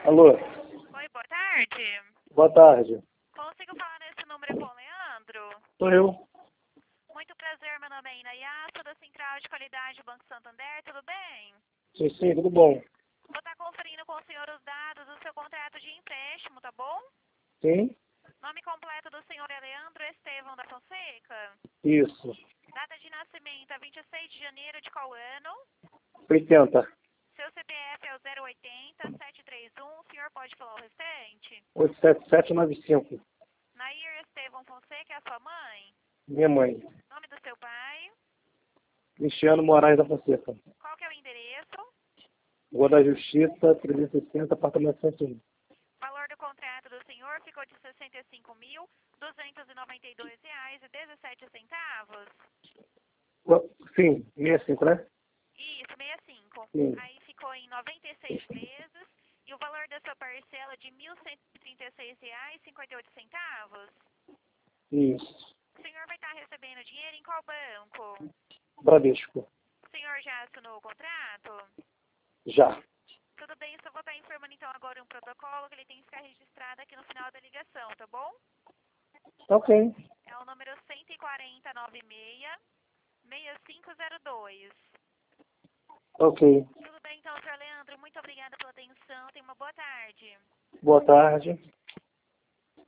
Alô, Oi, boa tarde. boa tarde. Consigo falar nesse número com o Leandro? Sou eu. Muito prazer, meu nome é Inayá, sou da Central de Qualidade do Banco Santander, tudo bem? Sim, sim, tudo bom. Vou estar conferindo com o senhor os dados do seu contrato de empréstimo, tá bom? Sim, Nome completo do senhor é Leandro Estevão da Fonseca. isso. Data de nascimento é 26 de janeiro de qual ano? 80. Seu CPF é o 080 731, o senhor pode falar o restante? 87795. Nair Estevão Fonseca é a sua mãe? Minha mãe. Nome do seu pai? Cristiano Moraes da Fonseca. Qual que é o endereço? Rua da Justiça, 360, apartamento 101. Valor do contrato do senhor ficou de R$ 65.292,17. Sim, 65, né? Isso, 65. Sim. Aí ficou em 96 vezes. E o valor da sua parcela de R$ 1.136,58. Isso. O senhor vai estar recebendo dinheiro em qual banco? Bradesco. O senhor já assinou o contrato? Já. Tudo bem, só vou estar informando então agora um protocolo que ele tem que ficar registrado aqui no final da ligação, tá bom? Ok. É o número 14096-6502. Ok. Tudo bem então, senhor Leandro. Muito obrigada pela atenção. Tenha uma boa tarde. Boa tarde.